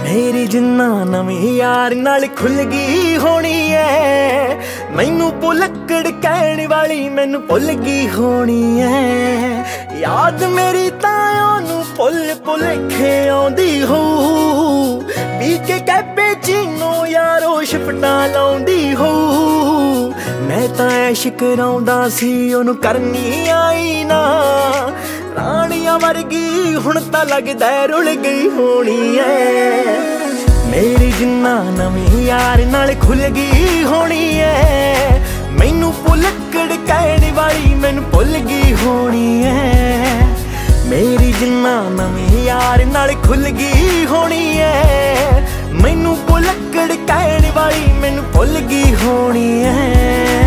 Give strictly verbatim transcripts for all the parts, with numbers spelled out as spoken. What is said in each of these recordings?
मेरी जिन्ना नवीं यार नाल खुल गई होनी है। मैनू भुलक्कड़ कहण वाली मैनू भुल गई होनी है। याद मेरी तां भुल भुलेखे आउंदी हो पी के कैपे चीनो यारो शिफटा लाउंदी हो। मैं तां ऐश कराउंदा सी ओनू करनी आई ना राणियां वर्गी हुण तां लगदा रुल गई होनी है। मेरी जिन्ना नवीं यार नाल खुल गई होनी है। मैनू भुलक्कड़ कहण वाली मैनू भुल गई होनी है। मेरी जिन्ना नवीं यार नाल खुल गई होनी है। मैनू भुलक्कड़ कहण वाली मैनू भुल गई होनी है।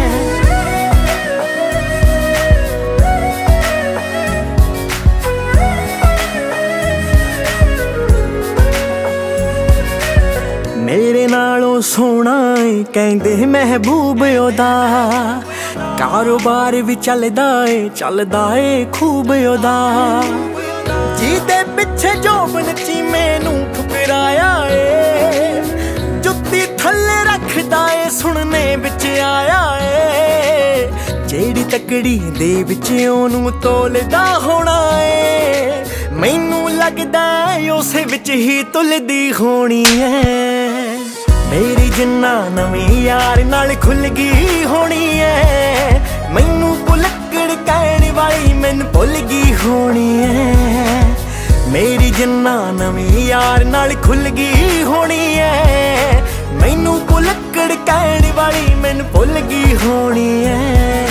मेरे नालों सोहना कहंदे महबूब ओदा कारोबार भी चलदा ए चलदा ए खूब ओदा। जिहदे पिछे जोबन ची मैनू ठुकराया ए जुत्ती थल्ले रखदा ए सुनने विच आया ए। जेड़ी तकड़ी दे विच ओनू तोलदा होना ए मैनू लगदा उसे विच ही तुलदी होनी है। मेरी जिन्ना नवीं यार नाल खुल गई होनी है। मैनू भुलक्कड़ कहण वाली मैनू भुल गई होनी है। मेरी जिन्ना नवीं यार नाल खुल गई होनी है। मैनू भुलक्कड़ कहण वाली मैनू भुल गई होनी है।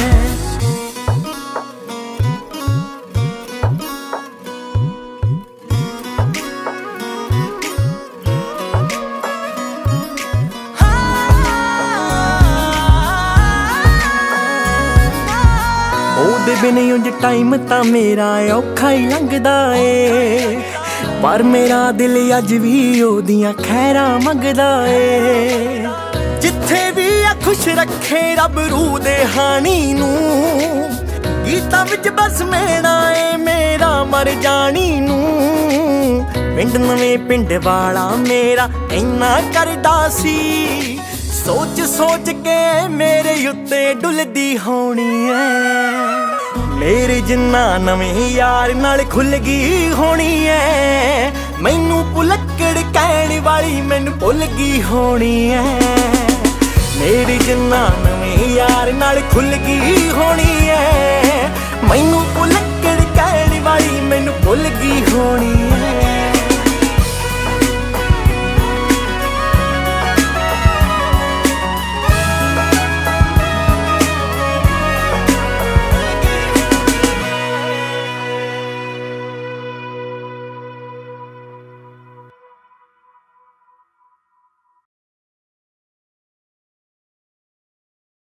ओदे बिन उंज टाइम तां मेरा औखा ही लंघदा ए पर मेरा दिल अज भी ओदियां खैरां मंगदा ए। जिथे भी आ खुश रखे रब रूह दे हानी नू गीतां विच बस मेरा ए मेरा मर जानी नू। पिंड नवें पिंड वाला मेरा इन्ना करदा सी सोच सोच के मेरे उत्ते डुलदी होनी है। मेरे जिन्ना नवीं यार नाल खुल गई होनी है। मैनू भुलक्कड़ कहण वाली मैनू भुल गई होनी है। मेरे जिन्ना नवीं यार नाल खुल गई होनी है।